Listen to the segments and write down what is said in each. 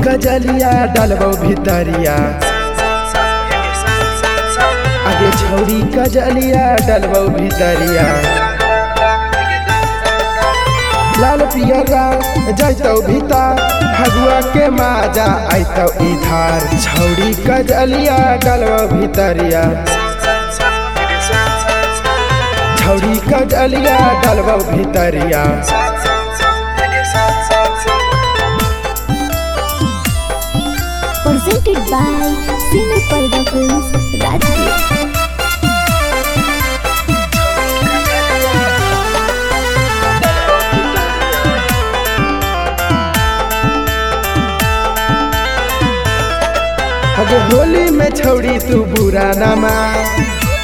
कजलिया डालबो भितरिया आगे छौरी कजलिया डालबो भितरिया लाल पियरा जैतौ भीतर फगुआ के माजा आइतौ इधार छौरी कजलिया डालबो भितरिया छौरी कजलिया डालबो भितरिया presented by Sinu Parda Films, Rajgir. अगे होली में छौड़ी तू बुरा ना मान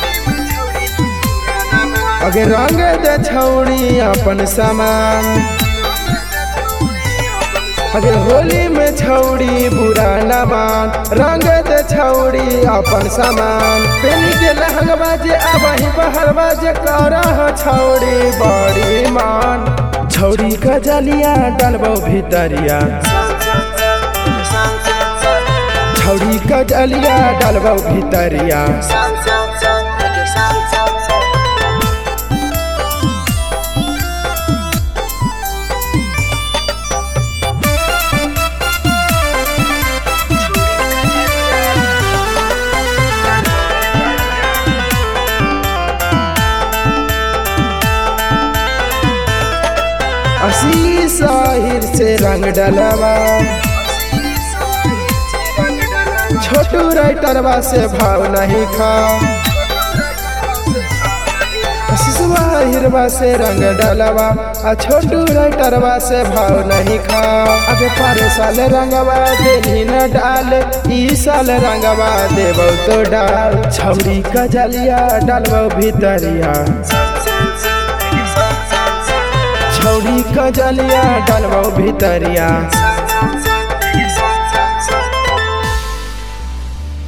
अगे रंग दे छौड़ी अपन सामान अगे होली में छौड़ी बुरा ना मान रंग दे छौड़ी अपन सामान पेनी के लहंगवा जे आबही बहरवा जे करह छौड़ी बड़ी मान छौड़ी कजलिया डालबो भितरिया छौरी कजलिया डालबो भितरिया आशीष आहिर से रंग डलवा छोटू राइटरवा से भाव नहीं खा आशीषवा हिरवा से रंग डलवा आ छोटू राइटरवा से भाव नहीं खा आगे पारे साल रंगवा देनी न डाल ई साल रंगवा देबो तो डाल छौरी कजलिया डालबो भितरिया छौरी कजलिया डालबो भितरिया।